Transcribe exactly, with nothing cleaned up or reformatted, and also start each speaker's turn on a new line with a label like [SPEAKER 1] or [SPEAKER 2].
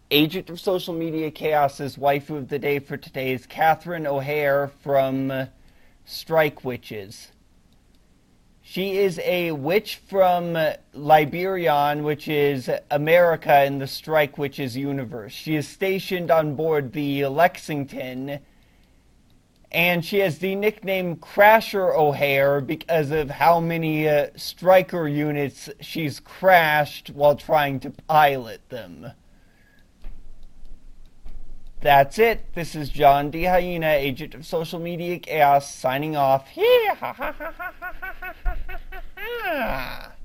[SPEAKER 1] Agent of Social Media Chaos's waifu of the day for today is Catherine O'Hare from uh, Strike Witches. She is a witch from uh, Liberion, which is America in the Strike Witches universe. She is stationed on board the Lexington, and she has the nickname Crasher O'Hare because of how many uh, striker units she's crashed while trying to pilot them. That's it. This is John D. Hyena, agent of Social Media Chaos, signing off.